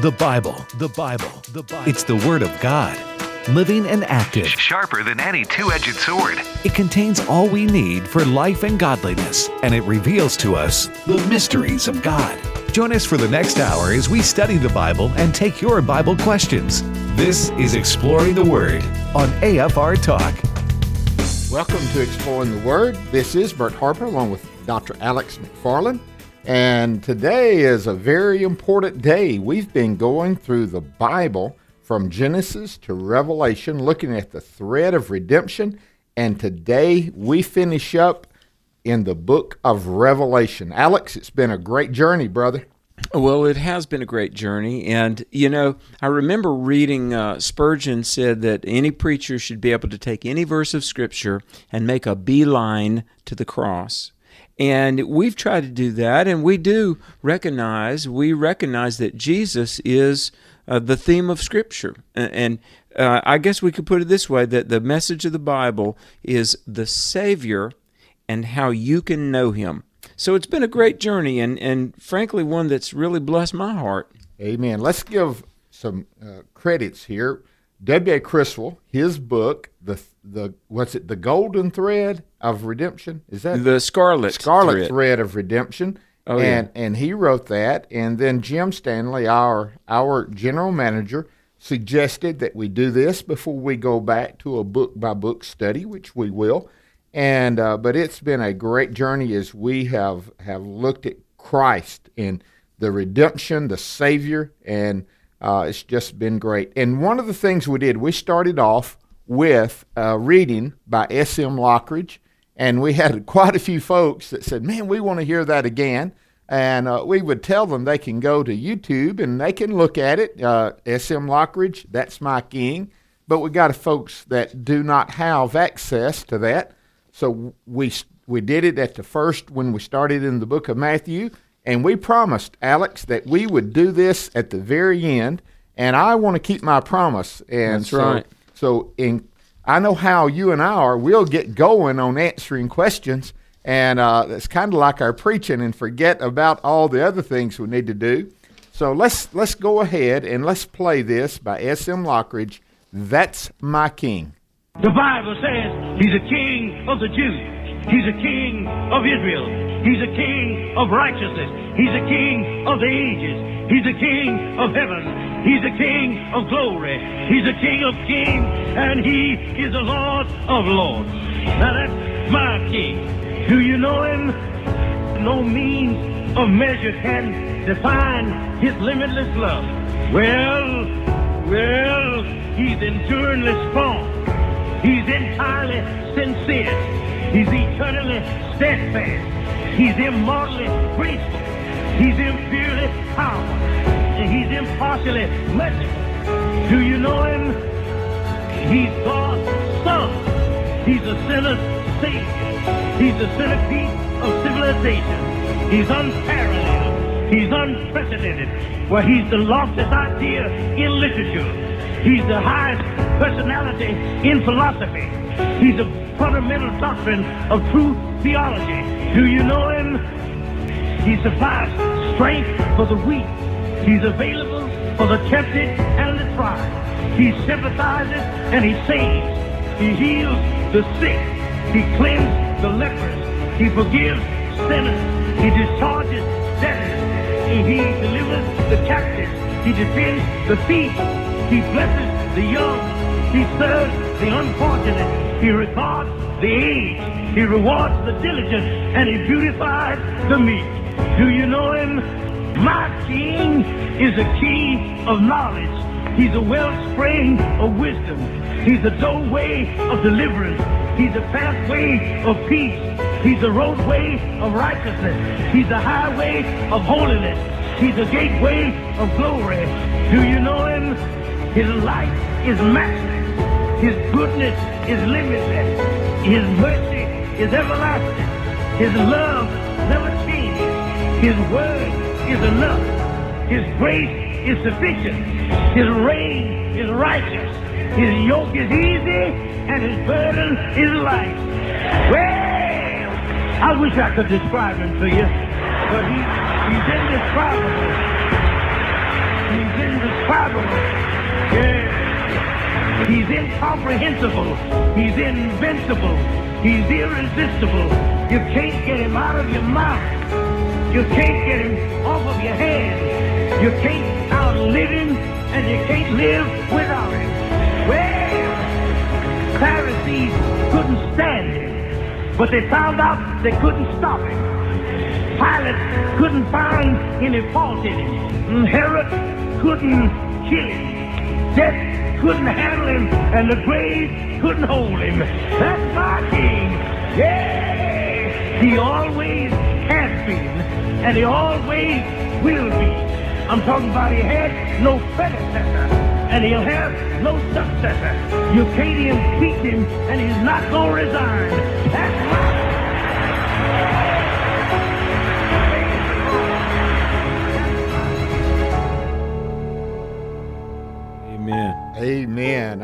The Bible. It's the Word of God, living and active. Sharper than any two-edged sword. It contains all we need for life and godliness, and it reveals to us the mysteries of God. Join us for the next hour as we study the Bible and take your Bible questions. This is Exploring the Word on AFR Talk. Welcome to Exploring the Word. This is Bert Harper along with Dr. Alex McFarland. And today is a very important day. We've been going through the Bible from Genesis to Revelation, looking at the thread of redemption. And today we finish up in the book of Revelation. Alex, it's been a great journey, brother. Well, it has been a great journey. And, I remember reading Spurgeon said that any preacher should be able to take any verse of Scripture and make a beeline to the cross. And we've tried to do that, and we recognize that Jesus is the theme of Scripture. And I guess we could put it this way, that the message of the Bible is the Savior and how you can know Him. So it's been a great journey, and frankly, one that's really blessed my heart. Amen. Let's give some credits here. W.A. Criswell, his book, the Golden Thread of Redemption? Is that the Scarlet Thread of Redemption? Oh, yeah. And he wrote that. And then Jim Stanley, our general manager, suggested that we do this before we go back to a book by book study, which we will. And but it's been a great journey as we have looked at Christ and the redemption, the Savior, and it's just been great. And one of the things we did, we started off with reading by S.M. Lockridge, and we had quite a few folks that said, man, we want to hear that again. And we would tell them they can go to YouTube and they can look at it. S.M. Lockridge, That's My King. But we got folks that do not have access to that. So we did it at the first when we started in the book of Matthew, and we promised, Alex, that we would do this at the very end, and I want to keep my promise. And That's right. So I know how you and I are. We'll get going on answering questions, and it's kind of like our preaching and forget about all the other things we need to do. So let's go ahead and let's play this by S.M. Lockridge, That's My King. The Bible says he's a king of the Jews. He's a king of Israel. He's a king of righteousness. He's a king of the ages. He's a king of heaven. He's a king of glory. He's a king of kings, and he is the Lord of lords. Now that's my king. Do you know him? No means of measure can define his limitless love. Well, he's enduringly strong. He's entirely sincere. He's eternally steadfast. He's immortally graceful. He's imperially powerful. And he's impartially merciful. Do you know him? He's God's Son. He's a sinner's Savior. He's the centerpiece of civilization. He's unparalleled. He's unprecedented. Well, he's the loftiest idea in literature. He's the highest personality in philosophy. He's a fundamental doctrine of true theology. Do you know him? He supplies strength for the weak. He's available for the tempted and the tried. He sympathizes and he saves. He heals the sick. He cleanses the lepers. He forgives sinners. He discharges debtors. He delivers the captives. He defends the thief. He blesses the young. He serves the unfortunate. He regards the aged. He rewards the diligent. And he beautifies the meek. Do you know him? My king is a key of knowledge. He's a wellspring of wisdom. He's a doorway of deliverance. He's a pathway of peace. He's a roadway of righteousness. He's a highway of holiness. He's a gateway of glory. Do you know him? His light is matchless. His goodness is limitless. His mercy is everlasting. His love never changes. His word is enough. His grace is sufficient. His reign is righteous. His yoke is easy and his burden is light. Well, I wish I could describe him to you, but he's indescribable. He's unstoppable. Yeah. He's incomprehensible. He's invincible. He's irresistible. You can't get him out of your mouth. You can't get him off of your head. You can't outlive him, and you can't live without him. Well, Pharisees couldn't stand him, but they found out they couldn't stop him. Pilate couldn't find any fault in him. Herod couldn't kill him. Death couldn't handle him, and the grave couldn't hold him. That's my king. Yeah! He always has been, and he always will be. I'm talking about he had no predecessor, and he'll have no successor. You can't impeach him, and he's not going to resign. That's my Amen.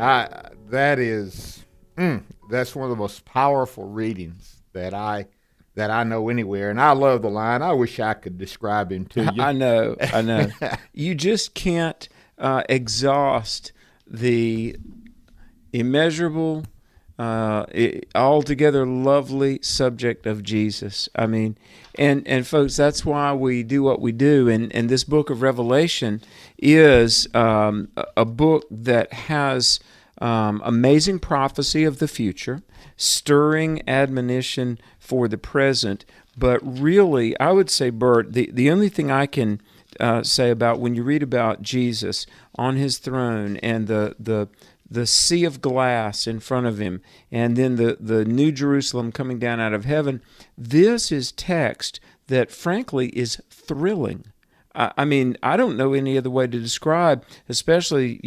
That's one of the most powerful readings that I know anywhere, and I love the line. I wish I could describe him to you. I know. You just can't exhaust the immeasurable, altogether lovely subject of Jesus. I mean, and folks, that's why we do what we do. And this book of Revelation is a book that has amazing prophecy of the future, stirring admonition for the present. But really, I would say, Bert, the only thing I can say about when you read about Jesus on his throne and the sea of glass in front of him, and then the New Jerusalem coming down out of heaven, this is text that, frankly, is thrilling. I mean, I don't know any other way to describe, especially,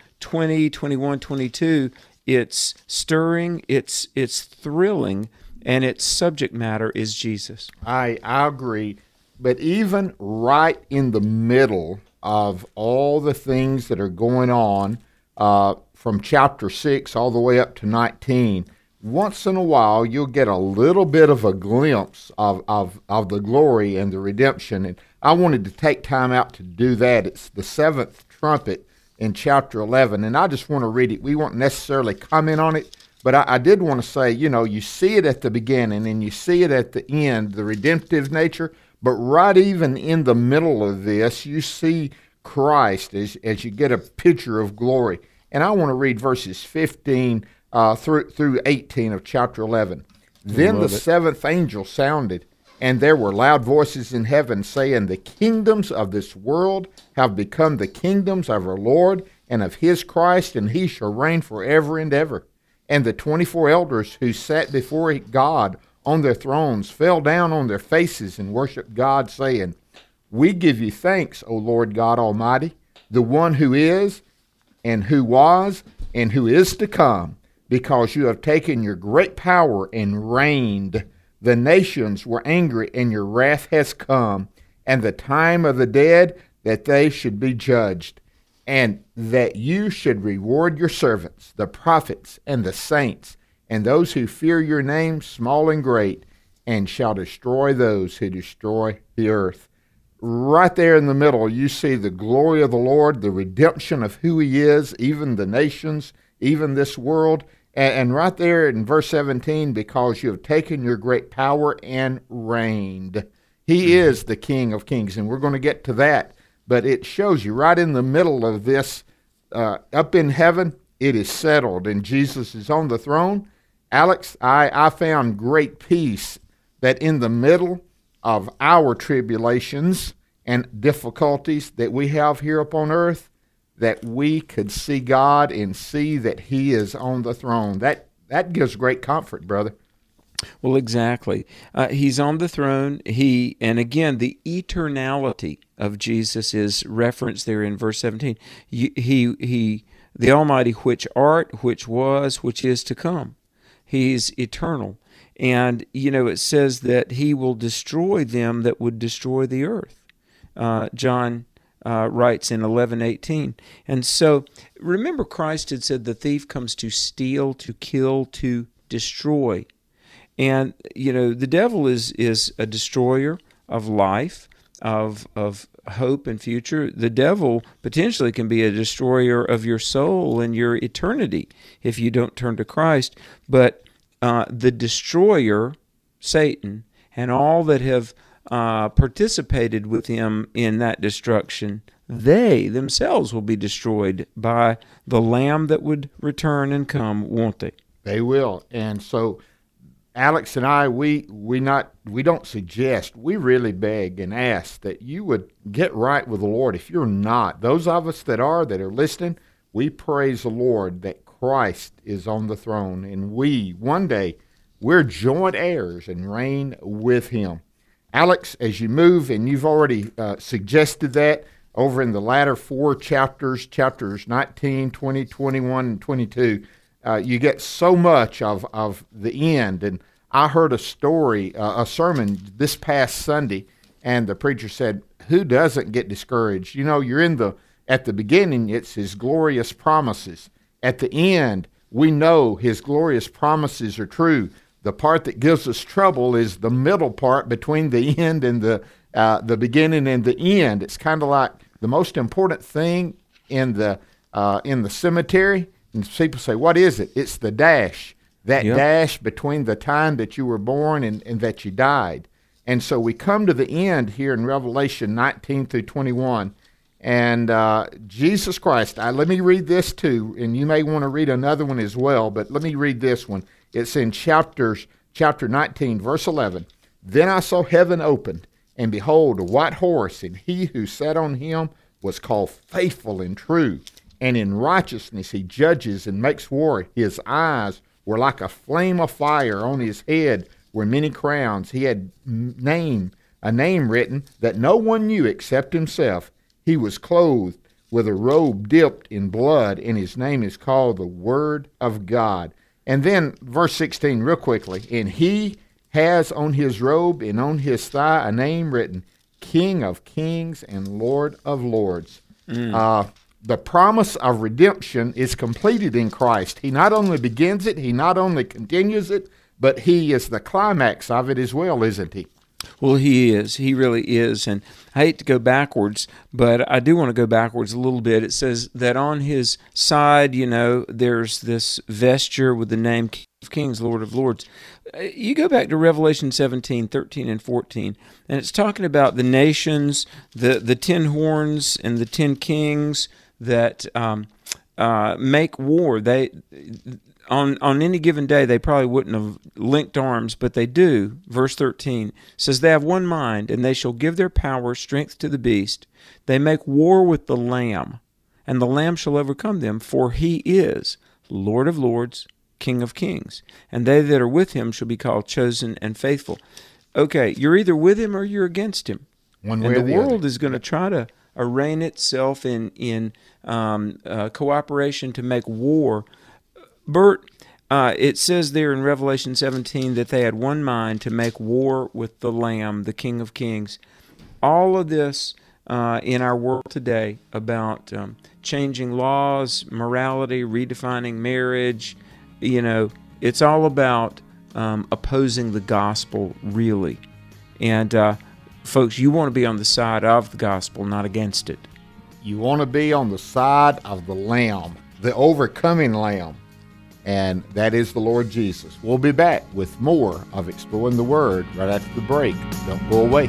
20, 21, 22, it's stirring, it's thrilling, and its subject matter is Jesus. I agree. But even right in the middle of all the things that are going on, from chapter 6 all the way up to 19, once in a while you'll get a little bit of a glimpse of the glory and the redemption. And I wanted to take time out to do that. It's the seventh trumpet in chapter 11, and I just want to read it. We won't necessarily comment on it, but I did want to say, you see it at the beginning and you see it at the end, the redemptive nature, but right even in the middle of this, you see Christ as you get a picture of glory. And I want to read verses 15 through 18 of chapter 11. Then the seventh angel sounded, and there were loud voices in heaven saying, the kingdoms of this world have become the kingdoms of our Lord and of his Christ, and he shall reign forever and ever. And the 24 elders who sat before God on their thrones fell down on their faces and worshiped God, saying, we give you thanks, O Lord God Almighty, the one who is, and who was, and who is to come, because you have taken your great power and reigned. The nations were angry, and your wrath has come, and the time of the dead that they should be judged, and that you should reward your servants, the prophets and the saints, and those who fear your name, small and great, and shall destroy those who destroy the earth. Right there in the middle, you see the glory of the Lord, the redemption of who he is, even the nations, even this world. And right there in verse 17, because you have taken your great power and reigned. He is the King of Kings, and we're going to get to that. But it shows you right in the middle of this, up in heaven, it is settled, and Jesus is on the throne. Alex, I found great peace that in the middle of our tribulations and difficulties that we have here upon earth, that we could see God and see that he is on the throne. That gives great comfort, brother. Well, exactly. He's on the throne. And again, the eternality of Jesus is referenced there in verse 17. He, the Almighty, which art, which was, which is to come. He's eternal. And, it says that he will destroy them that would destroy the earth. John writes in 11:18. And so, remember Christ had said the thief comes to steal, to kill, to destroy. And, the devil is a destroyer of life. of hope and future. The devil potentially can be a destroyer of your soul and your eternity if you don't turn to Christ. But the destroyer, Satan, and all that have participated with him in that destruction, they themselves will be destroyed by the Lamb that would return and come, won't they? They will. And so Alex and I, we don't suggest, we really beg and ask that you would get right with the Lord. If you're not, those of us that are listening, we praise the Lord that Christ is on the throne, and one day, we're joint heirs and reign with him. Alex, as you move, and you've already suggested that over in the latter four chapters 19, 20, 21, and 22, you get so much of the end. And I heard a story, a sermon this past Sunday, and the preacher said, who doesn't get discouraged? You know, you're at the beginning, it's his glorious promises. At the end, we know his glorious promises are true. The part that gives us trouble is the middle part between the end and the beginning and the end. It's kind of like the most important thing in the cemetery. And people say, what is it? It's the dash. That dash between the time that you were born and that you died. And so we come to the end here in Revelation 19 through 21. And Jesus Christ, let me read this too, and you may want to read another one as well, but let me read this one. It's in chapter 19, verse 11. Then I saw heaven opened, and behold, a white horse, and he who sat on him was called Faithful and True. And in righteousness he judges and makes war. His eyes were like a flame of fire. On his head were many crowns. He had a name written that no one knew except himself. He was clothed with a robe dipped in blood, and his name is called the Word of God. And then verse 16, real quickly. And he has on his robe and on his thigh a name written, King of Kings and Lord of Lords. The promise of redemption is completed in Christ. He not only begins it, he not only continues it, but he is the climax of it as well, isn't he? Well, he is. He really is. And I hate to go backwards, but I do want to go backwards a little bit. It says that on his side, you know, there's this vesture with the name King of Kings, Lord of Lords. You go back to Revelation 17, 13, and 14, and it's talking about the nations, the 10 horns and the 10 kings that make war. They on any given day, they probably wouldn't have linked arms, but they do. Verse 13 says, they have one mind, and they shall give their power, strength to the beast. They make war with the Lamb, and the Lamb shall overcome them, for he is Lord of Lords, King of Kings. And they that are with him shall be called chosen and faithful. Okay, you're either with him or you're against him. One way or the other. And the world is going to try to arraign itself in cooperation to make war. Bert, it says there in Revelation 17 that they had one mind to make war with the Lamb, the King of Kings. All of this in our world today about changing laws, morality, redefining marriage, you know, it's all about opposing the gospel, really. And folks, you want to be on the side of the gospel, not against it. You want to be on the side of the Lamb, the overcoming Lamb. And that is the Lord Jesus. We'll be back with more of Exploring the Word right after the break. Don't go away.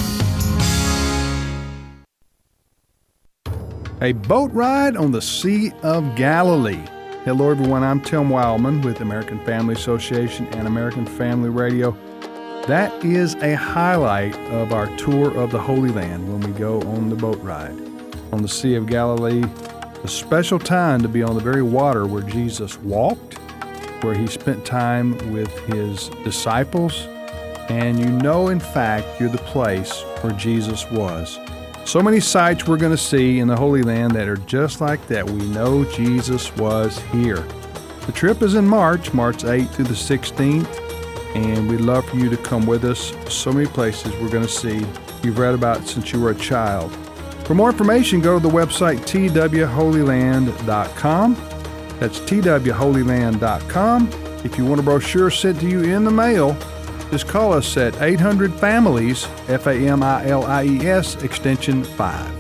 A boat ride on the Sea of Galilee. Hello, everyone. I'm Tim Wildman with American Family Association and American Family Radio. That is a highlight of our tour of the Holy Land when we go on the boat ride on the Sea of Galilee. A special time to be on the very water where Jesus walked, where he spent time with his disciples, and you know, in fact, you're the place where Jesus was. So many sights we're going to see in the Holy Land that are just like that. We know Jesus was here. The trip is in March 8th through the 16th, and we'd love for you to come with us. So many places we're going to see you've read about since you were a child. For more information, go to the website twholyland.com. That's twholyland.com. If you want a brochure sent to you in the mail, Just call us at 800-FAMILIES, FAMILIES, extension 5.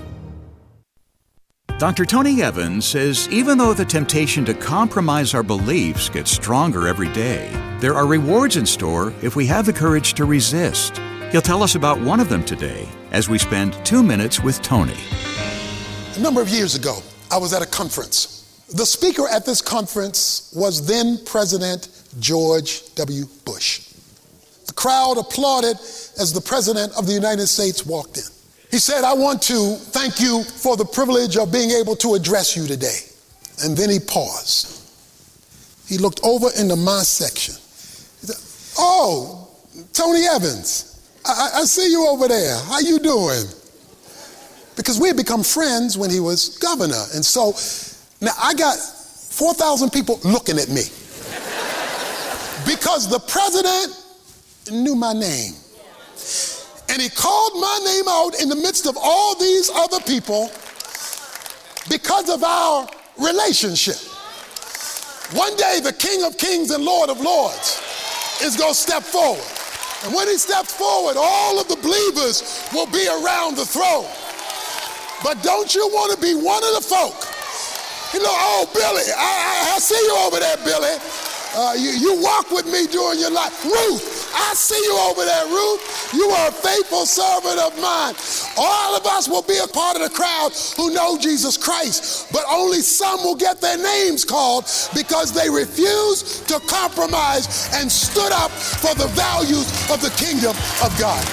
Dr. Tony Evans says even though the temptation to compromise our beliefs gets stronger every day, there are rewards in store if we have the courage to resist. He'll tell us about one of them today as we spend 2 minutes with Tony. A number of years ago, I was at a conference. The speaker at this conference was then President George W. Bush. The crowd applauded as the President of the United States walked in. He said, "I want to thank you for the privilege of being able to address you today." And then he paused. He looked over into my section. He said, "Oh, Tony Evans, I see you over there. How you doing?" Because we had become friends when he was governor. And so now I got 4,000 people looking at me because the president knew my name. And he called my name out in the midst of all these other people because of our relationship. One day, the King of Kings and Lord of Lords is going to step forward. And when he steps forward, all of the believers will be around the throne. But don't you want to be one of the folk? You know, "Oh, Billy, I see you over there, Billy. You walk with me during your life. Ruth, I see you over there, Ruth. You are a faithful servant of mine." All of us will be a part of the crowd who know Jesus Christ, but only some will get their names called because they refused to compromise and stood up for the values of the kingdom of God.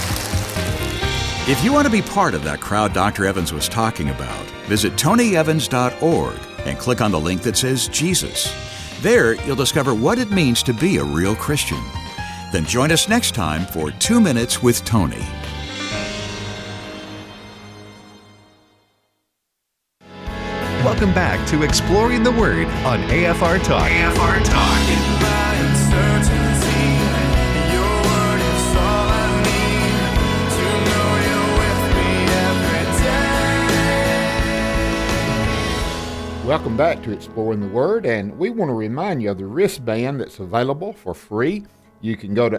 If you want to be part of that crowd Dr. Evans was talking about, visit tonyevans.org and click on the link that says Jesus. There, you'll discover what it means to be a real Christian. Then join us next time for 2 Minutes with Tony. Welcome back to Exploring the Word on AFR Talk. AFR Talk. Welcome back to Exploring the Word, and we want to remind you of the wristband that's available for free. You can go to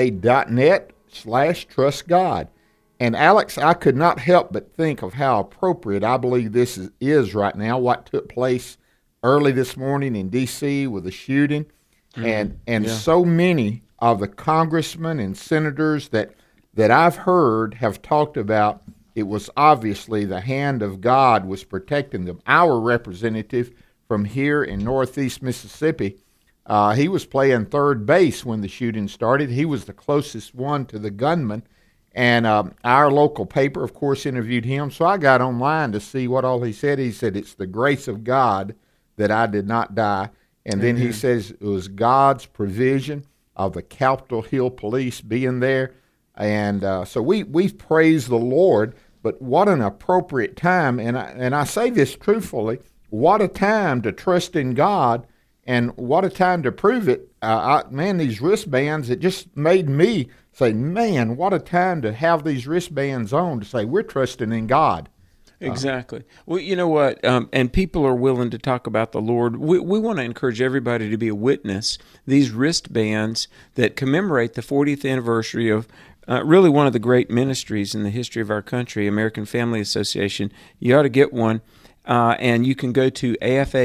afa.net/trustgod. And Alex, I could not help but think of how appropriate I believe this is right now, what took place early this morning in D.C. with the shooting. And so many of the congressmen and senators that I've heard have talked about it was obviously the hand of God was protecting them. Our representative from here in northeast Mississippi, he was playing third base when the shooting started. He was the closest one to the gunman. And our local paper, of course, interviewed him. So I got online to see what all he said. He said, "It's the grace of God that I did not die." And then he says it was God's provision of the Capitol Hill Police being there. And so we praise the Lord. But what an appropriate time, and I say this truthfully, what a time to trust in God, and what a time to prove it. Man, these wristbands, it just made me say, man, what a time to have these wristbands on to say we're trusting in God. Exactly. Well, you know what? And people are willing to talk about the Lord. We want to encourage everybody to be a witness. These wristbands that commemorate the 40th anniversary of really one of the great ministries in the history of our country, American Family Association. You ought to get one, and you can go to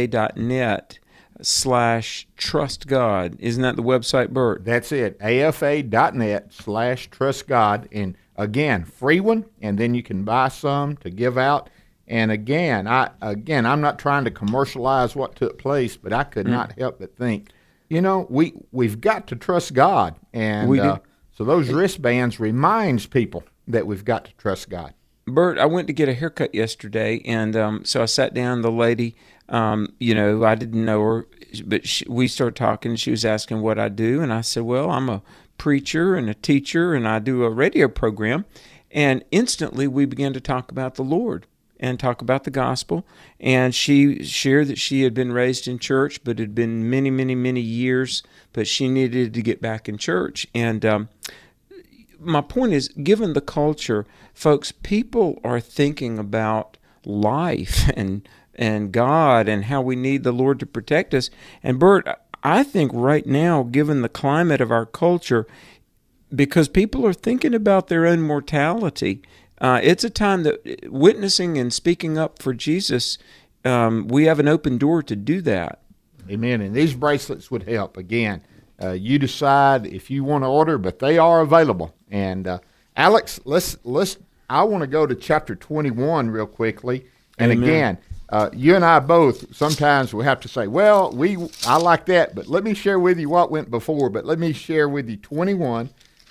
afa.net/trustgod. Isn't that the website, Bert? That's it, afa.net/trustgod. And again, free one, and then you can buy some to give out. And again, I'm not trying to commercialize what took place, but I could not help but think, we've got to trust God. And we do. So those wristbands reminds people that we've got to trust God. Bert, I went to get a haircut yesterday, and so I sat down. The lady, I didn't know her, but we started talking. She was asking what I do, and I said, well, I'm a preacher and a teacher, and I do a radio program. And instantly we began to talk about the Lord and talk about the gospel. And she shared that she had been raised in church, but it had been many, many, many years, but she needed to get back in church. And my point is, given the culture, folks, people are thinking about life and God and how we need the Lord to protect us. And Bert, I think right now, given the climate of our culture, because people are thinking about their own mortality. It's a time that witnessing and speaking up for Jesus, we have an open door to do that. Amen. And these bracelets would help. Again, you decide if you want to order, but they are available. And Alex, I want to go to chapter 21 real quickly. And Amen. Again, you and I both, sometimes we have to say, well, I like that, but let me share with you what went before. But let me share with you 21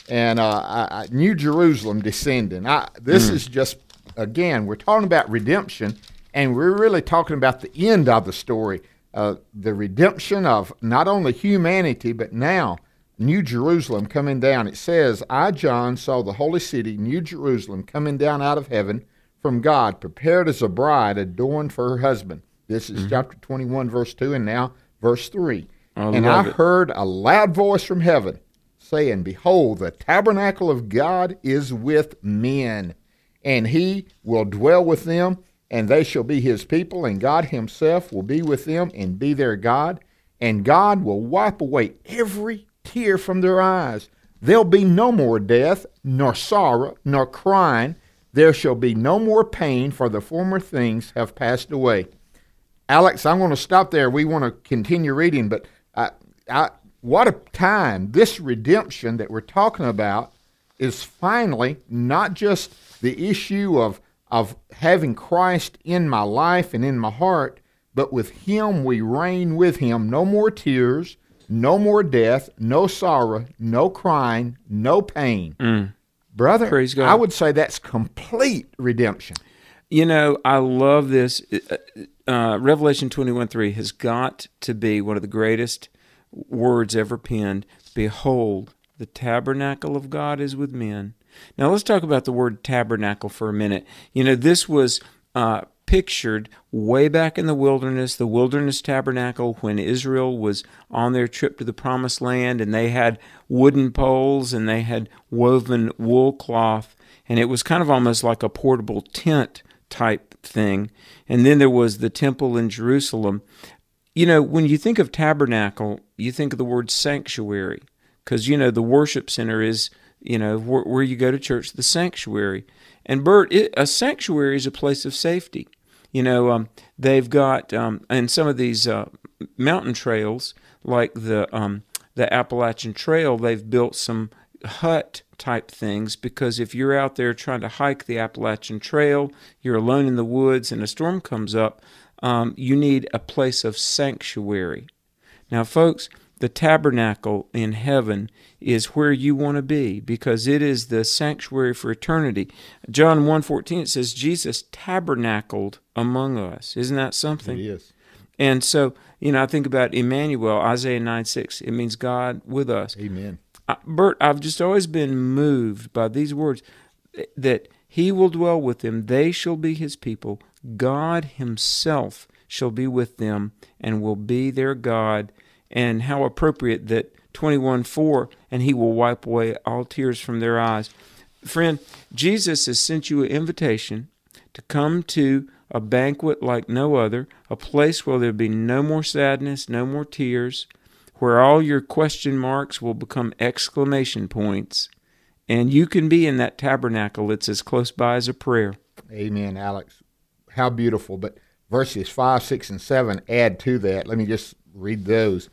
and New Jerusalem descending. This is just, again, we're talking about redemption, and we're really talking about the end of the story, the redemption of not only humanity, but now New Jerusalem coming down. It says, I, John, saw the holy city, New Jerusalem, coming down out of heaven from God, prepared as a bride adorned for her husband. This is chapter 21, verse 2, and now verse 3. And I heard a loud voice from heaven saying, Behold, the tabernacle of God is with men, and he will dwell with them, and they shall be his people, and God himself will be with them and be their God, and God will wipe away every tear from their eyes. There'll be no more death, nor sorrow, nor crying. There shall be no more pain, for the former things have passed away. Alex, I'm going to stop there. We want to continue reading, but what a time. This redemption that we're talking about is finally not just the issue of having Christ in my life and in my heart, but with him we reign with him. No more tears, no more death, no sorrow, no crying, no pain. Brother, Praise God. I would say that's complete redemption. You know, I love this. Revelation 21:3 has got to be one of the greatest words ever penned. Behold, the tabernacle of God is with men. Now let's talk about the word tabernacle for a minute. You know, this was pictured way back in the wilderness tabernacle, when Israel was on their trip to the promised land, and they had wooden poles and they had woven wool cloth, and it was kind of almost like a portable tent type thing. And then there was the temple in Jerusalem. You know, when you think of tabernacle, you think of the word sanctuary, because, you know, the worship center is, you know, where you go to church, the sanctuary. And Bert, a sanctuary is a place of safety. You know, they've got, and some of these mountain trails, like the Appalachian Trail, they've built some hut type things, because if you're out there trying to hike the Appalachian Trail, you're alone in the woods and a storm comes up, you need a place of sanctuary. Now, folks, the tabernacle in heaven is where you want to be, because it is the sanctuary for eternity. John 1:14, it says, Jesus tabernacled among us. Isn't that something? It is. And so, you know, I think about Emmanuel, Isaiah 9:6. It means God with us. Amen. Bert, I've just always been moved by these words, that he will dwell with them, they shall be his people, God himself shall be with them and will be their God. And how appropriate that 21:4, and he will wipe away all tears from their eyes. Friend, Jesus has sent you an invitation to come to a banquet like no other, a place where there'll be no more sadness, no more tears, where all your question marks will become exclamation points, and you can be in that tabernacle. It's as close by as a prayer. Amen, Alex. How beautiful. But verses 5, 6, and 7 add to that. Let me just read those.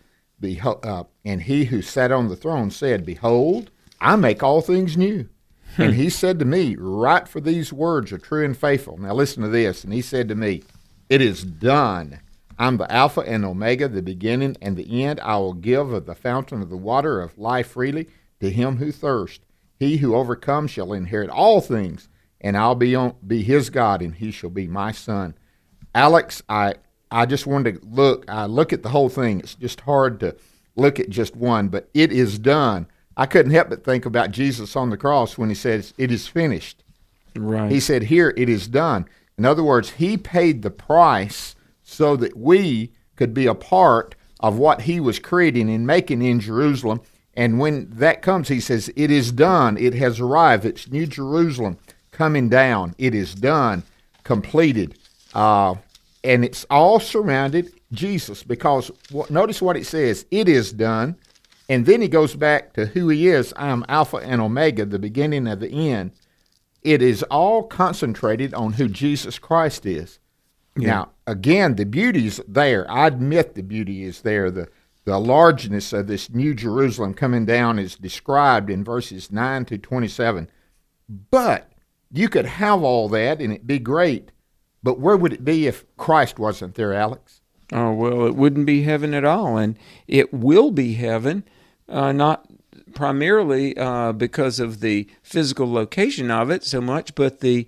And he who sat on the throne said, Behold, I make all things new. And he said to me, Write, for these words are true and faithful. Now listen to this. And he said to me, It is done. I'm the Alpha and Omega, the beginning and the end. I will give of the fountain of the water of life freely to him who thirsts. He who overcomes shall inherit all things, and I'll be his God, and he shall be my son. Alex, I just wanted to look at the whole thing. It's just hard to look at just one, but it is done. I couldn't help but think about Jesus on the cross when he says, it is finished. Right. He said, here, it is done. In other words, he paid the price so that we could be a part of what he was creating and making in Jerusalem. And when that comes, he says, it is done. It has arrived. It's New Jerusalem coming down. It is done, completed. And it's all surrounded Jesus, because notice what it says. It is done. And then he goes back to who he is. I am Alpha and Omega, the beginning and the end. It is all concentrated on who Jesus Christ is. Yeah. Now, again, the beauty's there. I admit the beauty is there. The largeness of this New Jerusalem coming down is described in verses 9 to 27. But you could have all that and it'd be great. But where would it be if Christ wasn't there, Alex? Oh, well, it wouldn't be heaven at all. And it will be heaven, not primarily because of the physical location of it so much, but the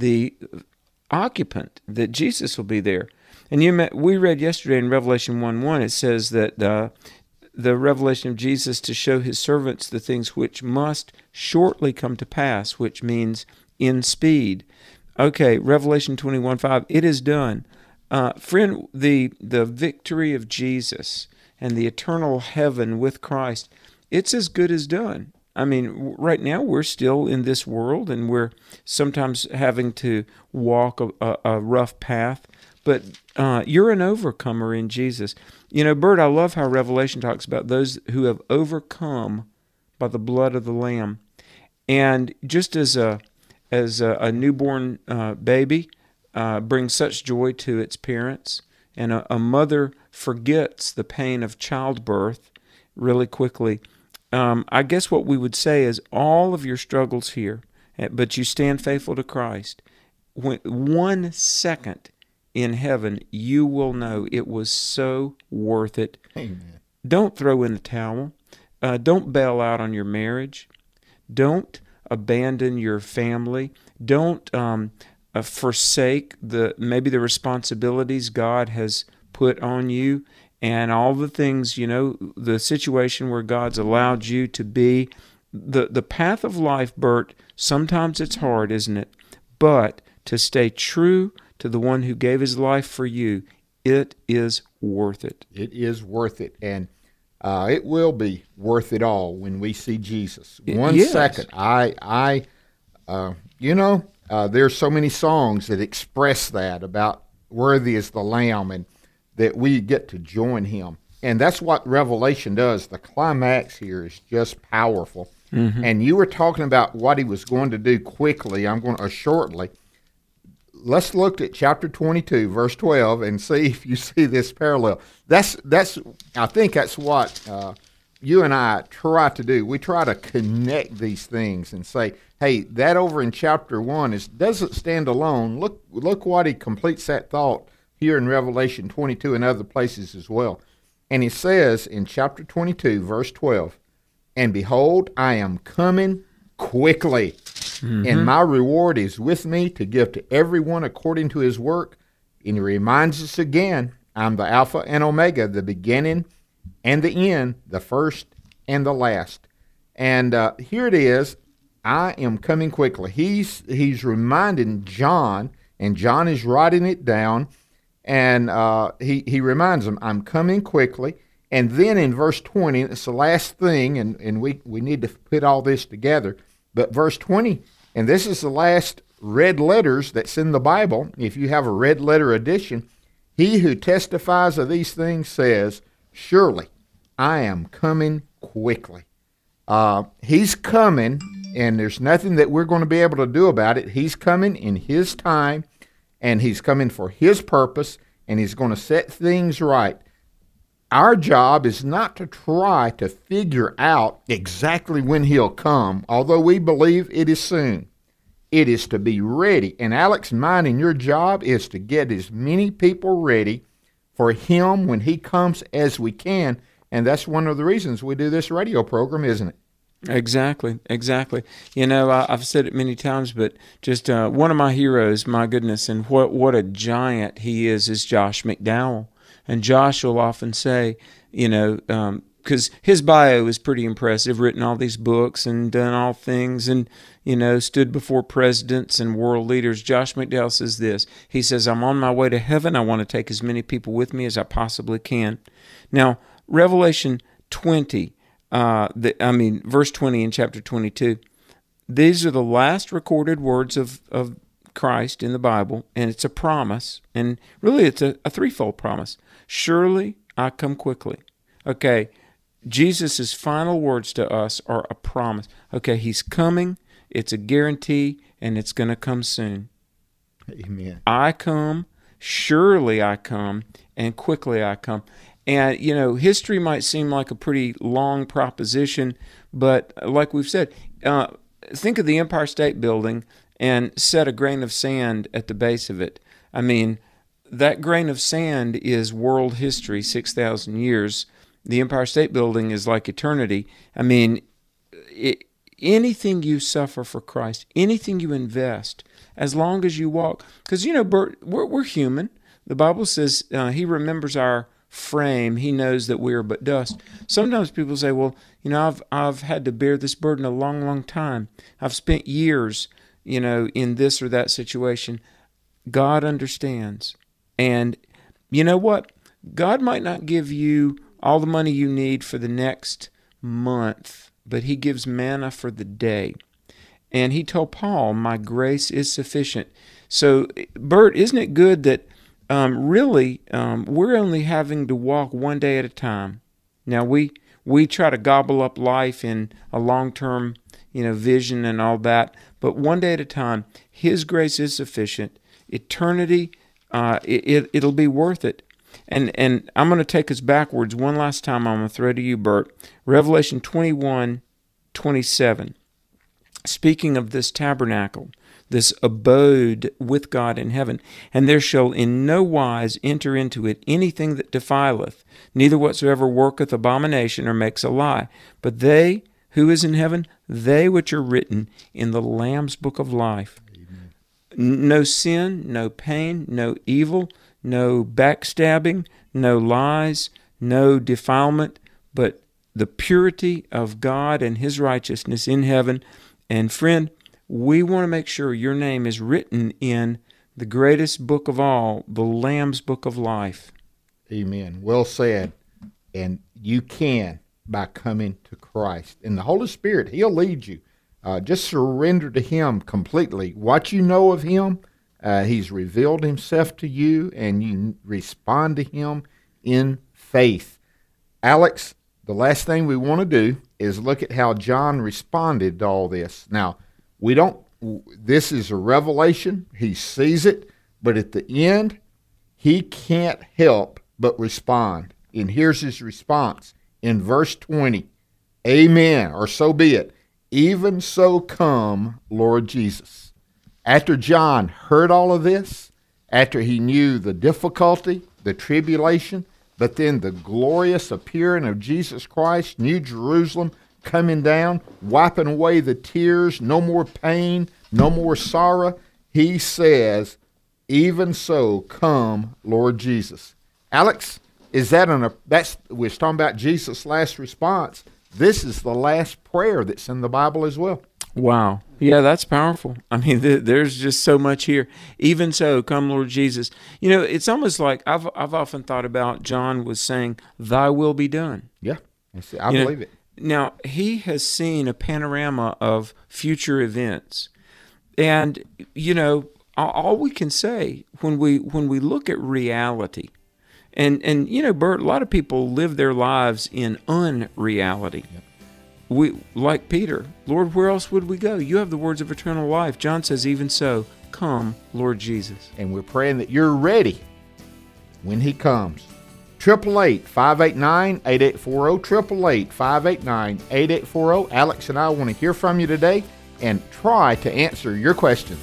occupant, that Jesus will be there. And we read yesterday in Revelation 1:1, it says that the revelation of Jesus to show his servants the things which must shortly come to pass, which means in speed. Okay, Revelation 21:5, it is done. Friend, the victory of Jesus and the eternal heaven with Christ, it's as good as done. I mean, right now we're still in this world and we're sometimes having to walk a rough path, but you're an overcomer in Jesus. You know, Bert, I love how Revelation talks about those who have overcome by the blood of the Lamb. And just as a newborn baby brings such joy to its parents, and a mother forgets the pain of childbirth really quickly, I guess what we would say is all of your struggles here, but you stand faithful to Christ. When 1 second in heaven, you will know it was so worth it. Amen. Don't throw in the towel. Don't bail out on your marriage. Don't abandon your family. Don't forsake maybe the responsibilities God has put on you and all the things, the situation where God's allowed you to be. The path of life, Bert, sometimes it's hard, isn't it? But to stay true to the one who gave his life for you, it is worth it. It is worth it. And it will be worth it all when we see Jesus. One second. There's so many songs that express that about worthy is the Lamb and that we get to join him. And that's what Revelation does. The climax here is just powerful. Mm-hmm. And you were talking about what he was going to do quickly. I'm going to shortly. Let's look at chapter 22, verse 12, and see if you see this parallel. I think that's what you and I try to do. We try to connect these things and say, hey, that over in chapter 1 doesn't stand alone. Look what he completes that thought here in Revelation 22 and other places as well. And he says in chapter 22, verse 12, and behold, I am coming quickly, mm-hmm. and my reward is with me to give to everyone according to his work. And he reminds us again, I'm the Alpha and Omega, the beginning and the end, the first and the last. And here it is, I am coming quickly. He's reminding John, and John is writing it down, and he reminds him, I'm coming quickly. And then in verse 20, it's the last thing, and we need to put all this together. But verse 20, and this is the last red letters that's in the Bible. If you have a red letter edition, he who testifies of these things says, surely I am coming quickly. He's coming, and there's nothing that we're going to be able to do about it. He's coming in his time, and he's coming for his purpose, and he's going to set things right. Our job is not to try to figure out exactly when he'll come, although we believe it is soon. It is to be ready. And Alex, mine and your job is to get as many people ready for him when he comes as we can. And that's one of the reasons we do this radio program, isn't it? Exactly. I've said it many times, but just one of my heroes, my goodness, and what a giant he is Josh McDowell. And Josh will often say, because his bio is pretty impressive, written all these books and done all things and, stood before presidents and world leaders. Josh McDowell says this. He says, I'm on my way to heaven. I want to take as many people with me as I possibly can. Now, Revelation 20, verse 20 in chapter 22, these are the last recorded words of Christ in the Bible, and it's a promise, and really it's a threefold promise. Surely I come quickly. Okay, Jesus' final words to us are a promise. Okay, he's coming, it's a guarantee, and it's going to come soon. Amen. I come, surely I come, and quickly I come. And, history might seem like a pretty long proposition, but like we've said, think of the Empire State Building and set a grain of sand at the base of it. I mean, that grain of sand is world history, 6,000 years. The Empire State Building is like eternity. I mean, anything you suffer for Christ, anything you invest, as long as you walk. Because, Bert, we're human. The Bible says he remembers our frame. He knows that we are but dust. Sometimes people say, well, I've had to bear this burden a long, long time. I've spent years, in this or that situation. God understands. And you know what? God might not give you all the money you need for the next month, but he gives manna for the day. And he told Paul, my grace is sufficient. So, Bert, isn't it good that really we're only having to walk one day at a time? Now, we try to gobble up life in a long-term, vision and all that, but one day at a time. His grace is sufficient. Eternity, it'll be worth it. And I'm going to take us backwards one last time. I'm going to throw to you, Bert. Revelation 21:27. Speaking of this tabernacle, this abode with God in heaven, and there shall in no wise enter into it anything that defileth, neither whatsoever worketh abomination or makes a lie, but they who is in heaven, they which are written in the Lamb's book of life. Amen. No sin, no pain, no evil, no backstabbing, no lies, no defilement, but the purity of God and his righteousness in heaven. And friend, we want to make sure your name is written in the greatest book of all, the Lamb's book of life. Amen. Well said. And you can by coming to Christ. And the Holy Spirit, he'll lead you. Just surrender to him completely. What you know of him, he's revealed himself to you, and you respond to him in faith. Alex, the last thing we want to do is look at how John responded to all this. Now, this is a revelation. He sees it, but at the end, he can't help but respond. And here's his response in verse 20. Amen, or so be it. Even so come, Lord Jesus. After John heard all of this, after he knew the difficulty, the tribulation, but then the glorious appearing of Jesus Christ, New Jerusalem coming down, wiping away the tears, no more pain, no more sorrow, he says, even so come, Lord Jesus. Alex, is that we're talking about Jesus' last response. This is the last prayer that's in the Bible as well. Wow. Yeah, that's powerful. I mean, there's just so much here. Even so, come Lord Jesus. It's almost like I've often thought about John was saying, thy will be done. Yeah, I believe it. Now, he has seen a panorama of future events. And, all we can say when we look at reality, and Bert, a lot of people live their lives in unreality. Yep. We, like Peter, Lord, where else would we go? You have the words of eternal life. John says, even so, come, Lord Jesus. And we're praying that you're ready when he comes. 888-589-8840, 888-589-8840. Alex and I want to hear from you today and try to answer your questions.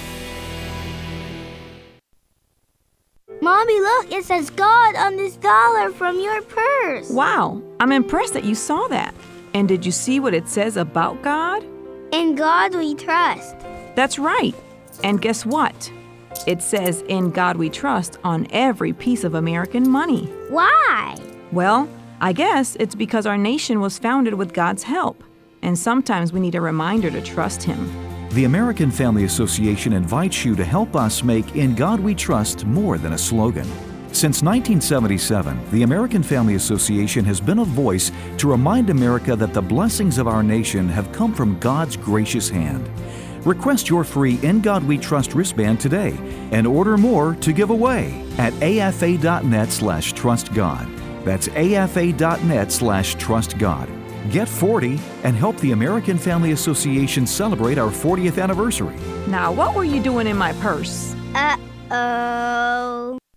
Mommy, look, it says God on this dollar from your purse. Wow, I'm impressed that you saw that. And did you see what it says about God? In God we trust. That's right. And guess what? It says, in God we trust on every piece of American money. Why? Well, I guess it's because our nation was founded with God's help. And sometimes we need a reminder to trust him. The American Family Association invites you to help us make In God We Trust more than a slogan. Since 1977, the American Family Association has been a voice to remind America that the blessings of our nation have come from God's gracious hand. Request your free In God We Trust wristband today and order more to give away at afa.net/trustgod. That's afa.net/trustgod. Get 40 and help the American Family Association celebrate our 40th anniversary. Now, what were you doing in my purse? Uh-oh.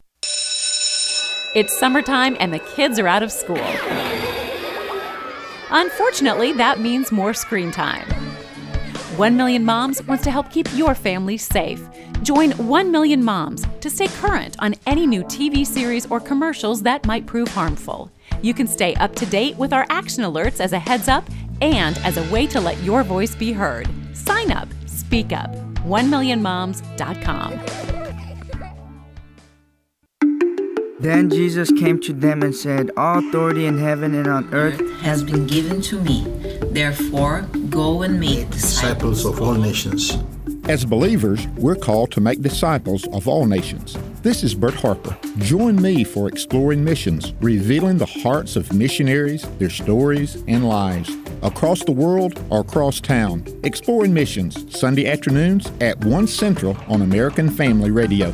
It's summertime and the kids are out of school. Unfortunately, that means more screen time. 1 Million Moms wants to help keep your family safe. Join 1 Million Moms to stay current on any new TV series or commercials that might prove harmful. You can stay up to date with our action alerts as a heads up and as a way to let your voice be heard. Sign up, speak up, 1millionmoms.com. Then Jesus came to them and said, "All authority in heaven and on earth has been given to me. Therefore, go and make disciples of all nations." As believers, we're called to make disciples of all nations. This is Bert Harper. Join me for Exploring Missions, revealing the hearts of missionaries, their stories, and lives. Across the world or across town. Exploring Missions, Sunday afternoons at 1 Central on American Family Radio.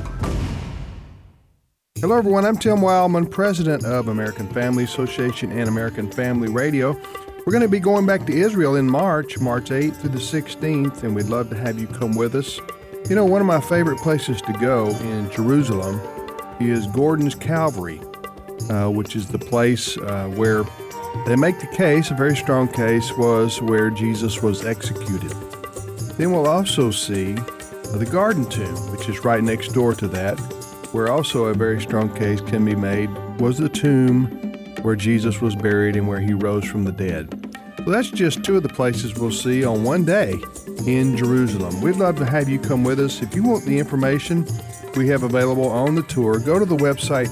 Hello, everyone. I'm Tim Wildman, president of American Family Association and American Family Radio. We're going to be going back to Israel in March 8th through the 16th, and we'd love to have you come with us. You know, one of my favorite places to go in Jerusalem is Gordon's Calvary, which is the place where they make the case, a very strong case, was where Jesus was executed. Then we'll also see the Garden Tomb, which is right next door to that, where also a very strong case can be made was the tomb where Jesus was buried and where he rose from the dead. So that's just two of the places we'll see on one day in Jerusalem. We'd love to have you come with us. If you want the information we have available on the tour, go to the website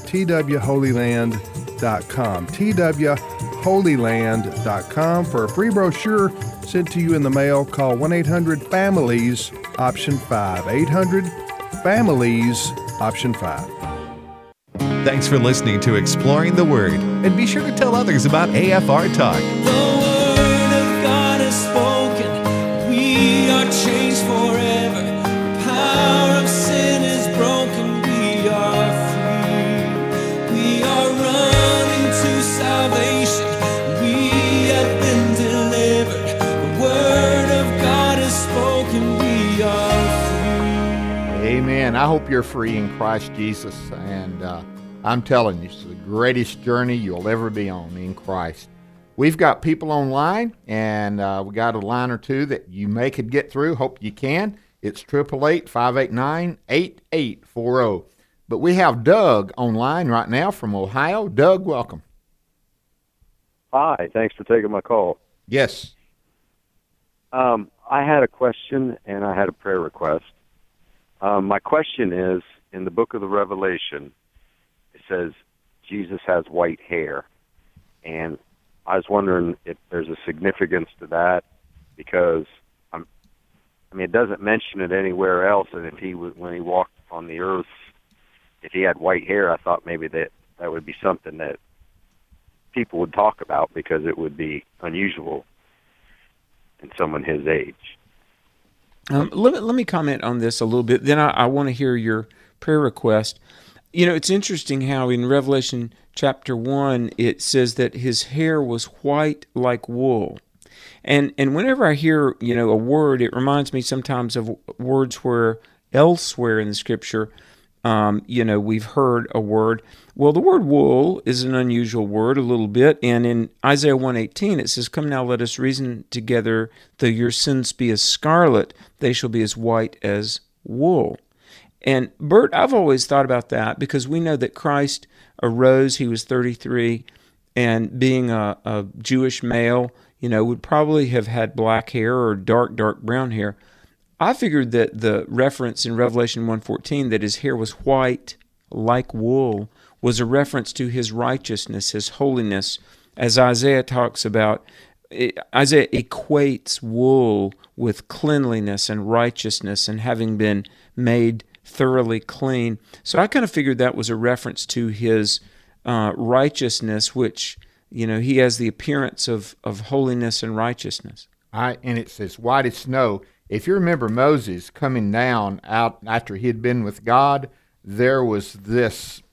twholyland.com, twholyland.com. For a free brochure sent to you in the mail, call 1-800-FAMILIES, option 5, 800-FAMILIES, option 5. Thanks for listening to Exploring the Word, and be sure to tell others about AFR Talk. The Word of God is spoken. We are changed forever. The power of sin is broken. We are free. We are running to salvation. We have been delivered. The Word of God is spoken. We are free. Amen. I hope you're free in Christ Jesus, and I'm telling you, it's the greatest journey you'll ever be on in Christ. We've got people online, and we got a line or two that you may could get through. Hope you can. It's 888-589-8840. But we have Doug online right now from Ohio. Doug, welcome. Hi, thanks for taking my call. Yes. I had a question, and I had a prayer request. My question is, in the book of the Revelation, it says Jesus has white hair, and I was wondering if there's a significance to that, because it doesn't mention it anywhere else, and if when he walked on the earth, if he had white hair, I thought maybe that would be something that people would talk about, because it would be unusual in someone his age. Let me comment on this a little bit. Then I want to hear your prayer request. You know, it's interesting how in Revelation chapter 1, it says that his hair was white like wool. And whenever I hear, a word, it reminds me sometimes of words where elsewhere in the Scripture, we've heard a word. Well, the word wool is an unusual word a little bit. And in Isaiah 1:18, it says, "Come now, let us reason together, though your sins be as scarlet, they shall be as white as wool." And Bert, I've always thought about that, because we know that Christ arose, he was 33, and being a Jewish male, would probably have had black hair or dark brown hair. I figured that the reference in Revelation 1:14 that his hair was white like wool was a reference to his righteousness, his holiness, as Isaiah talks about. Isaiah equates wool with cleanliness and righteousness and having been made thoroughly clean. So I kind of figured that was a reference to his righteousness, which, he has the appearance of holiness and righteousness. And it says white as snow. If you remember Moses coming down out after he had been with God, there was this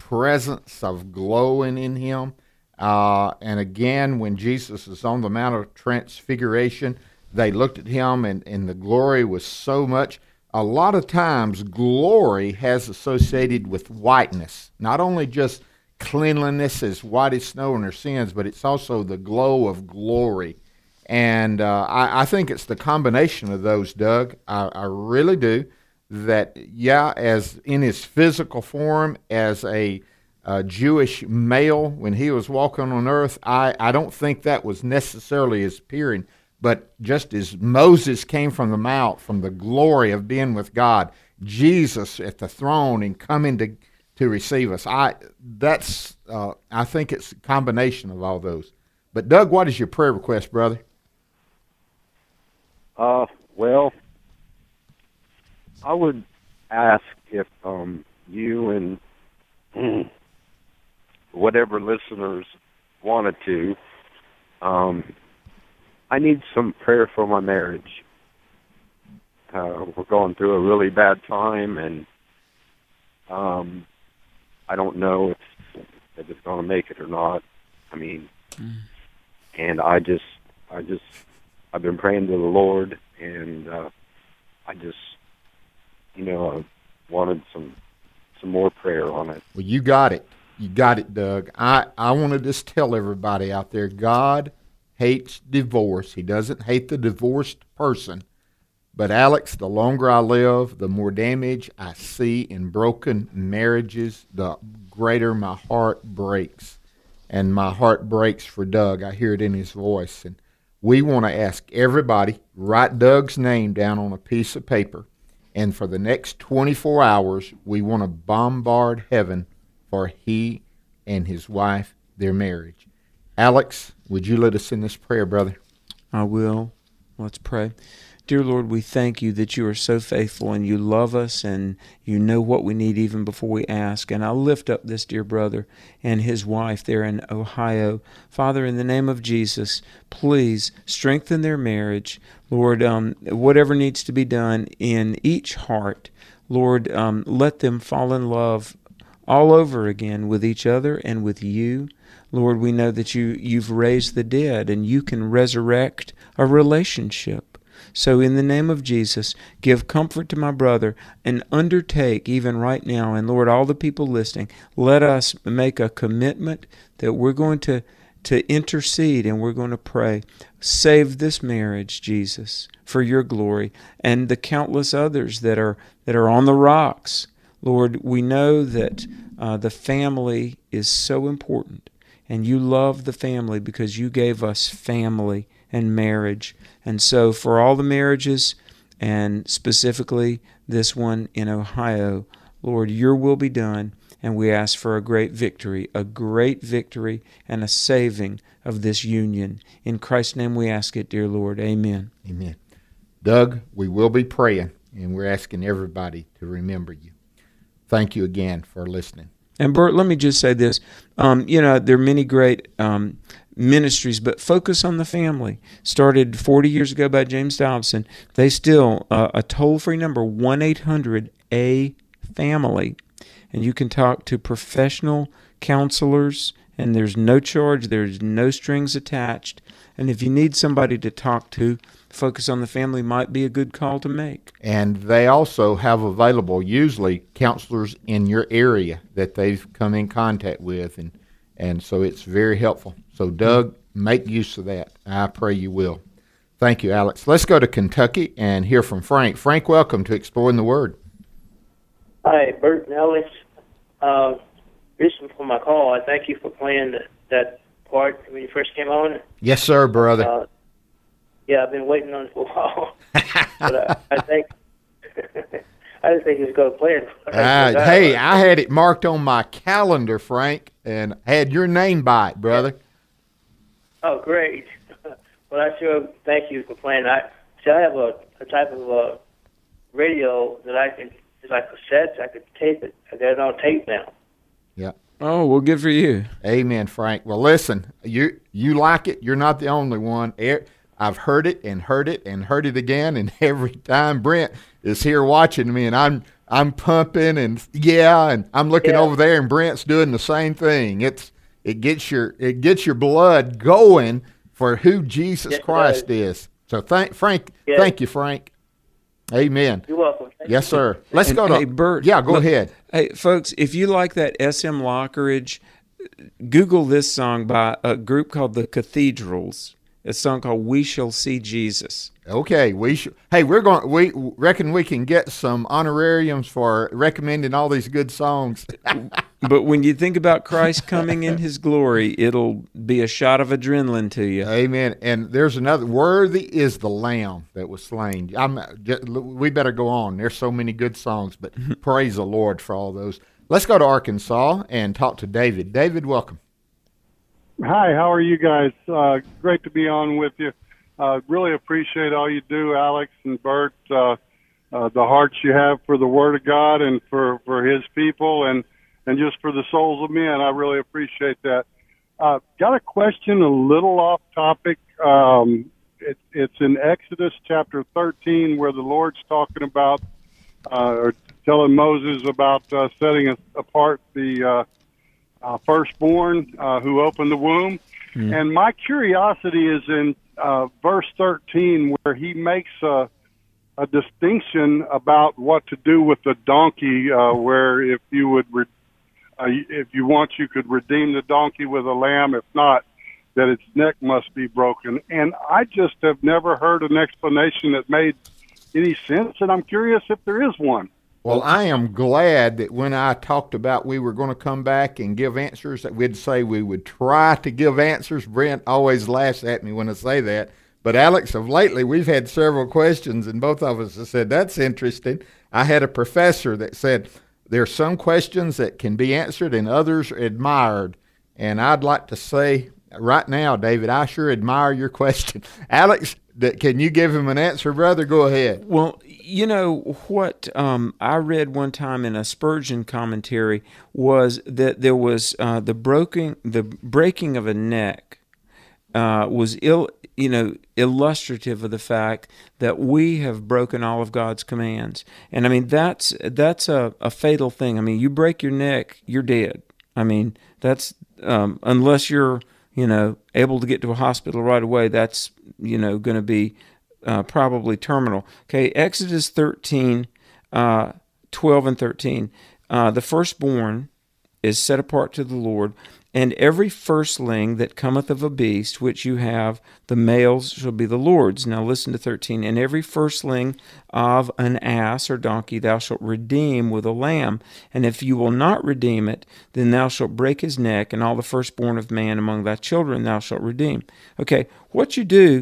presence of glowing in him. And again, when Jesus is on the Mount of Transfiguration, they looked at him and the glory was so much. A lot of times, glory has associated with whiteness, not only just cleanliness as white as snow in their sins, but it's also the glow of glory. And I think it's the combination of those, Doug. I really do. That, yeah, as in his physical form, as a Jewish male, when he was walking on earth, I don't think that was necessarily his appearing. But just as Moses came from the mount, from the glory of being with God, Jesus at the throne and coming to receive us, I think it's a combination of all those. But Doug, what is your prayer request, brother? Well, I would ask if you and whatever listeners wanted to, I need some prayer for my marriage. We're going through a really bad time, and I don't know if it's going to make it or not. I mean, and I've been praying to the Lord, and I just, wanted some more prayer on it. Well, you got it. You got it, Doug. I want to just tell everybody out there, God hates divorce. He doesn't hate the divorced person. But Alex, the longer I live, the more damage I see in broken marriages, the greater my heart breaks. And my heart breaks for Doug. I hear it in his voice. And we want to ask everybody, write Doug's name down on a piece of paper. And for the next 24 hours, we want to bombard heaven for he and his wife, their marriage. Alex, would you lead us in this prayer, brother? I will. Let's pray. Dear Lord, we thank you that you are so faithful and you love us and you know what we need even before we ask. And I lift up this dear brother and his wife there in Ohio. Father, in the name of Jesus, please strengthen their marriage. Lord, whatever needs to be done in each heart, Lord, let them fall in love all over again with each other and with you. Lord, we know that you've raised the dead and you can resurrect a relationship. So in the name of Jesus, give comfort to my brother and undertake even right now, and Lord, all the people listening, let us make a commitment that we're going to intercede and we're going to pray. Save this marriage, Jesus, for your glory, and the countless others that are on the rocks. Lord, we know that the family is so important, and you love the family because you gave us family and marriage. And so for all the marriages, and specifically this one in Ohio, Lord, your will be done, and we ask for a great victory and a saving of this union. In Christ's name we ask it, dear Lord. Amen. Amen. Doug, we will be praying, and we're asking everybody to remember you. Thank you again for listening. And Bert, let me just say this. There are many great ministries, but focus on the family. Started 40 years ago by James Dobson. They still, a toll-free number, 1-800-A-FAMILY. And you can talk to professional counselors, and there's no charge, there's no strings attached. And if you need somebody to talk to, Focus on the Family might be a good call to make. And they also have available usually counselors in your area that they've come in contact with, and so it's very helpful. So, Doug, make use of that. I pray you will. Thank you, Alex. Let's go to Kentucky and hear from Frank. Frank, welcome to Exploring the Word. Hi, Bert and Alex. Reason for my call, I thank you for playing that part when you first came on. Yes, sir, brother. Yeah, I've been waiting on it for a while. But I think I didn't think he was going to play it. Hey, I had it marked on my calendar, Frank, and had your name by it, brother. Oh, great. Well, I sure thank you for playing. I have a type of radio that I can, it's like cassettes, I could tape it. I got it on tape now. Yeah. Oh, well, good for you. Amen, Frank. Well, listen, you like it. You're not the only one. I've heard it and heard it and heard it again, and every time Brent is here watching me, and I'm I'm pumping and I'm looking over there and Brent's doing the same thing. It gets your blood going for who Jesus Christ is. So thank you, Frank. Amen. You're welcome. Yes, sir. Let's go to Bert. Yeah, go ahead. Hey, folks, if you like that S.M. Lockridge, Google this song by a group called the Cathedrals. A song called "We Shall See Jesus." Okay, we reckon we can get some honorariums for recommending all these good songs. But when you think about Christ coming in His glory, it'll be a shot of adrenaline to you. Amen. And there's another. Worthy is the Lamb that was slain. We better go on. There's so many good songs, but praise the Lord for all those. Let's go to Arkansas and talk to David. David, welcome. Hi, how are you guys? Great to be on with you. Really appreciate all you do, Alex and Bert, the hearts you have for the Word of God and for His people and just for the souls of men. I really appreciate that. Got a question a little off topic. It's in Exodus chapter 13 where the Lord's talking about, or telling Moses about setting apart the firstborn who opened the womb. And my curiosity is in verse 13 where he makes a distinction about what to do with the donkey, where if you want, you could redeem the donkey with a lamb. If not, that its neck must be broken. And I just have never heard an explanation that made any sense, and I'm curious if there is one. Well, I am glad that when I talked about we were going to come back and give answers, that we'd say we would try to give answers. Brent always laughs at me when I say that. But, Alex, of lately, we've had several questions, and both of us have said, that's interesting. I had a professor that said there are some questions that can be answered and others admired. And I'd like to say right now, David, I sure admire your question. Alex, can you give him an answer, brother? Go ahead. Well, you know what I read one time in a Spurgeon commentary was that there was the breaking of a neck was illustrative of the fact that we have broken all of God's commands. And I mean that's a fatal thing. I mean, you break your neck, you're dead. I mean, that's unless you're able to get to a hospital right away, that's going to be probably terminal. Okay, Exodus 13, 12 and 13. The firstborn is set apart to the Lord, and every firstling that cometh of a beast which you have, the males shall be the Lord's. Now listen to 13. And every firstling of an ass or donkey thou shalt redeem with a lamb. And if you will not redeem it, then thou shalt break his neck, and all the firstborn of man among thy children thou shalt redeem. Okay, what you do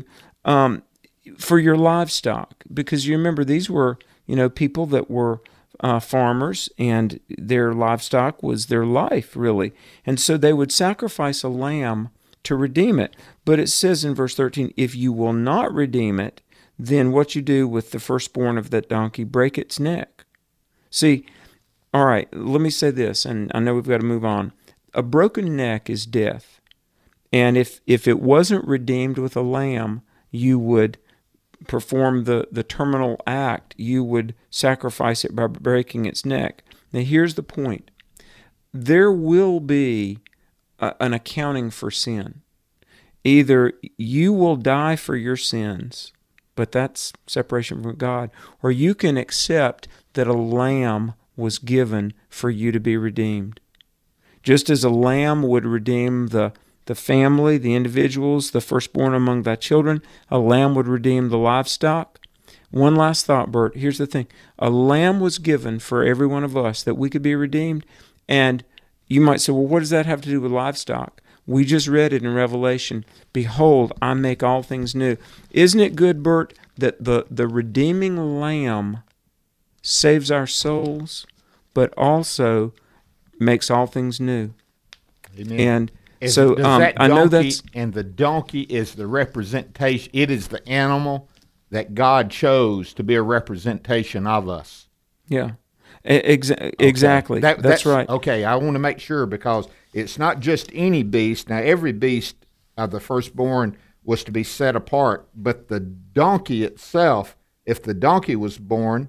for your livestock, because you remember these were, people that were farmers, and their livestock was their life, really. And so they would sacrifice a lamb to redeem it. But it says in verse 13, if you will not redeem it, then what you do with the firstborn of that donkey, break its neck. See, all right, let me say this, and I know we've got to move on. A broken neck is death. And if it wasn't redeemed with a lamb, you would perform the terminal act. You would sacrifice it by breaking its neck. Now here's the point. There will be an accounting for sin. Either you will die for your sins, but that's separation from God, or you can accept that a lamb was given for you to be redeemed. Just as a lamb would redeem the family, the individuals, the firstborn among thy children, a lamb would redeem the livestock. One last thought, Bert. Here's the thing. A lamb was given for every one of us that we could be redeemed. And you might say, well, what does that have to do with livestock? We just read it in Revelation. Behold, I make all things new. Isn't it good, Bert, that the redeeming lamb saves our souls, but also makes all things new? Amen. And so I know that's... And the donkey is the representation. It is the animal that God chose to be a representation of us. Yeah, exactly. That's right. Okay, I want to make sure, because it's not just any beast. Now, every beast of the firstborn was to be set apart, but the donkey itself, if the donkey was born,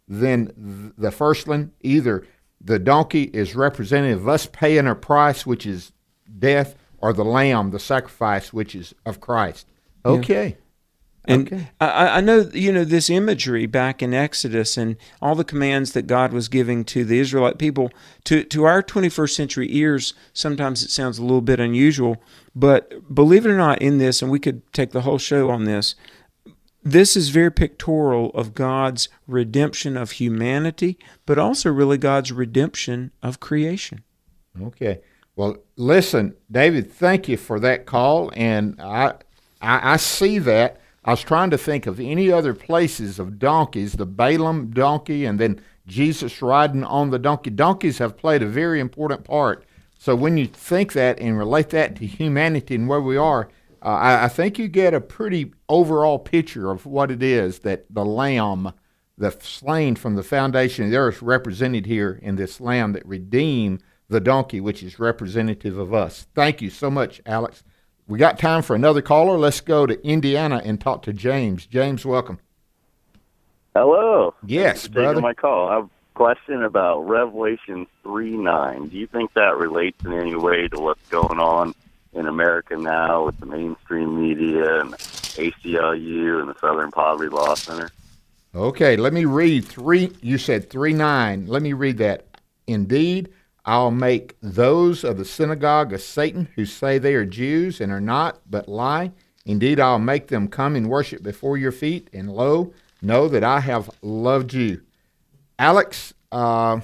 then the firstling, either the donkey is representative of us paying a price, which is death, or the lamb, the sacrifice, which is of Christ. Okay. And okay. I know, this imagery back in Exodus and all the commands that God was giving to the Israelite people, to our 21st century ears, sometimes it sounds a little bit unusual, but believe it or not, in this, and we could take the whole show on this, this is very pictorial of God's redemption of humanity, but also really God's redemption of creation. Okay. Well, listen, David, thank you for that call, and I see that. I was trying to think of any other places of donkeys, the Balaam donkey, and then Jesus riding on the donkey. Donkeys have played a very important part. So when you think that and relate that to humanity and where we are, I think you get a pretty overall picture of what it is that the lamb, the slain from the foundation of the earth, represented here in this lamb that redeemed the donkey, which is representative of us. Thank you so much, Alex. We got time for another caller. Let's go to Indiana and talk to James. James, welcome. Hello. Yes, brother. Taking my call. I have a question about Revelation 3:9. Do you think that relates in any way to what's going on in America now with the mainstream media and ACLU and the Southern Poverty Law Center? Okay, let me read you said 3:9. Let me read that. Indeed, I'll make those of the synagogue of Satan who say they are Jews and are not, but lie. Indeed, I'll make them come and worship before your feet, and lo, know that I have loved you. Alex, do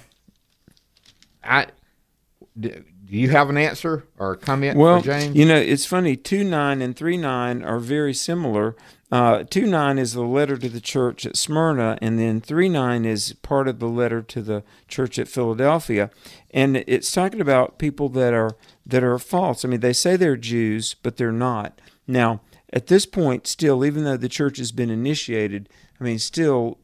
you have an answer or a comment for James? Well, it's funny. 2:9 and 3:9 are very similar. 2:9 is the letter to the church at Smyrna, and then 3:9 is part of the letter to the church at Philadelphia. And it's talking about people that are false. I mean, they say they're Jews, but they're not. Now, at this point, still, even though the church has been initiated, I mean, still,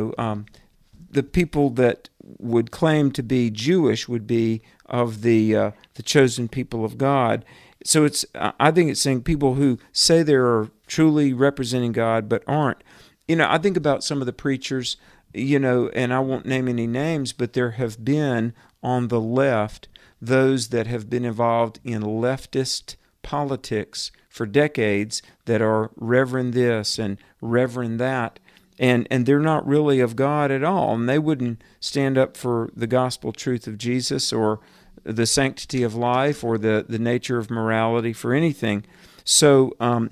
the people that would claim to be Jewish would be of the chosen people of God. So I think it's saying people who say they're truly representing God but aren't. I think about some of the preachers, and I won't name any names, but there have been on the left those that have been involved in leftist politics for decades that are reverend this and reverend that. And they're not really of God at all, and they wouldn't stand up for the gospel truth of Jesus or the sanctity of life or the nature of morality for anything. So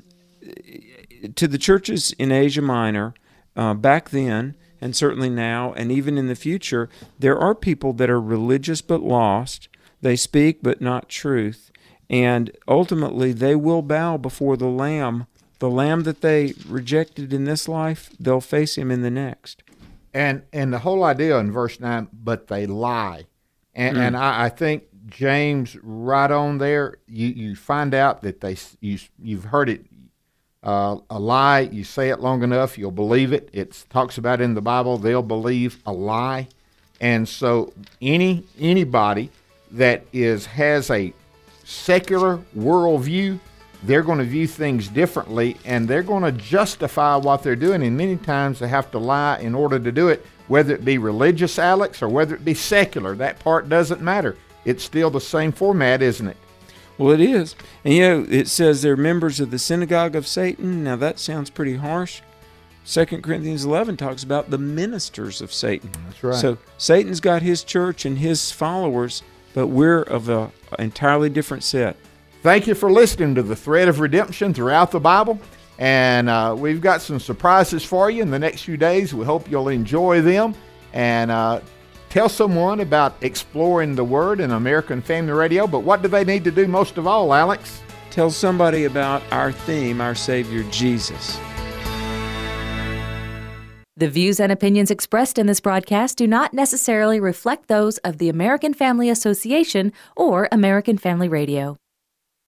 to the churches in Asia Minor, back then, and certainly now, and even in the future, there are people that are religious but lost. They speak but not truth, and ultimately they will bow before the Lamb. The Lamb that they rejected in this life, they'll face him in the next. And the whole idea in verse 9, but they lie. And I think, James, right on there, you find out that you've heard it, a lie. You say it long enough, you'll believe it. It talks about in the Bible, they'll believe a lie. And so anybody that has a secular worldview, they're going to view things differently, and they're going to justify what they're doing, and many times they have to lie in order to do it, whether it be religious, Alex, or whether it be secular. That part doesn't matter. It's still the same format, isn't it? Well, it is. And, it says they're members of the synagogue of Satan. Now, that sounds pretty harsh. 2 Corinthians 11 talks about the ministers of Satan. That's right. So Satan's got his church and his followers, but we're of an entirely different set. Thank you for listening to the Thread of Redemption throughout the Bible. And we've got some surprises for you in the next few days. We hope you'll enjoy them. And tell someone about exploring the Word in American Family Radio. But what do they need to do most of all, Alex? Tell somebody about our theme, our Savior, Jesus. The views and opinions expressed in this broadcast do not necessarily reflect those of the American Family Association or American Family Radio.